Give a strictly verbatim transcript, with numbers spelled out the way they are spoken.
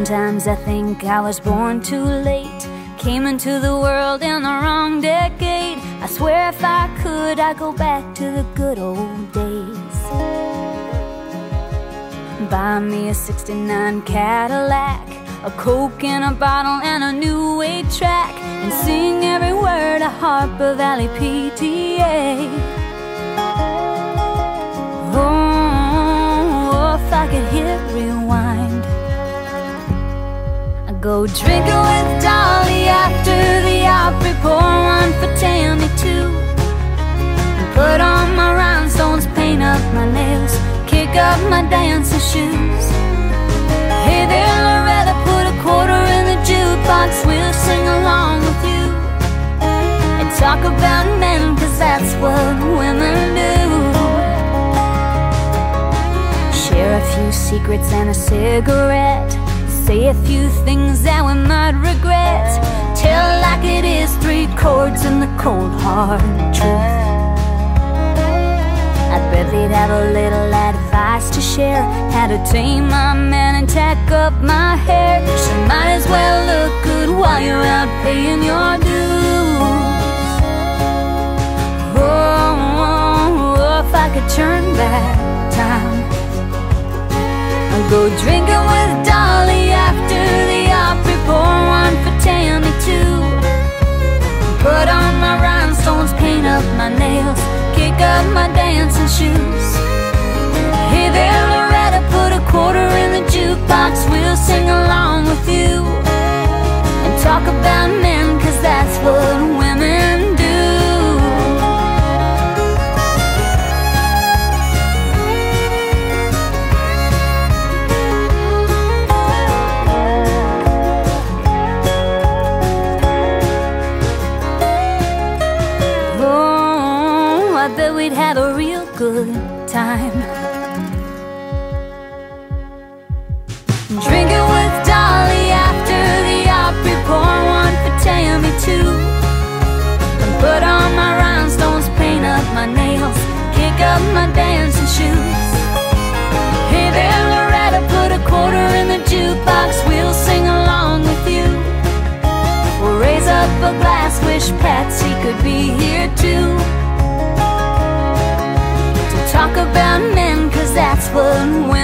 Sometimes I think I was born too late, came into the world in the wrong decade. I swear if I could, I'd go back to the good old days. Buy me a sixty-nine Cadillac, a Coke in a bottle and a new eight track, and sing every word of Harper Valley P T A. Oh, if I could hit rewind, I'd go drinking with Dolly after the Opry, pour one for Tammy too, and put on my rhinestones, paint up my nails, kick up my dancing shoes. Hey there Loretta, put a quarter in the jukebox, we'll sing along with you and talk about men, cause that's what women do. Share a few secrets and a cigarette, say a few things that we might regret, tell like it is, three chords and the cold hard truth. I bet they'd have a little advice to share, how to tame my man and tack up my hair. So might as well look good while you're out paying your dues. Oh, oh, oh, if I could turn back time, I'd go drinking with Dolly after the Opry, pour one for Tammy too, put on my rhinestones, paint up my nails, kick up my dancing shoes. Hey there Loretta, put a quarter in the jukebox, we'll sing along with you and talk about men, cause that's what women do. Oh, I bet we'd have a real good time drinking with Dolly after the Opry, pour one for Tammy too, and put on my rhinestones, paint up my nails, kick up my dancing shoes. Hey there Loretta, put a quarter in the jukebox, we'll sing along with you, we'll raise up a glass, wish Patsy could be here too, to talk about men, cause that's what